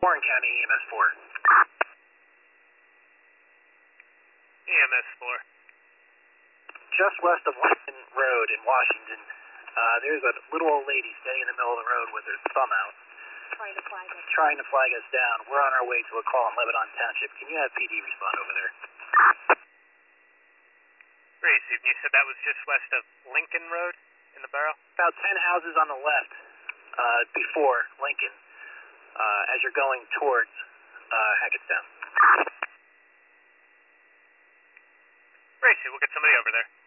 Warren County EMS 4. EMS 4. Just west of Lincoln Road in Washington, there's a little old lady standing in the middle of the road with her thumb out. Trying to flag us down. We're on our way to a call in Lebanon Township. Can you have PD respond over there? Gracie, you said that was just west of Lincoln Road in the Barrow? About 10 houses on the left before Lincoln as you're going towards Hackettstown. Gracie, we'll get somebody over there.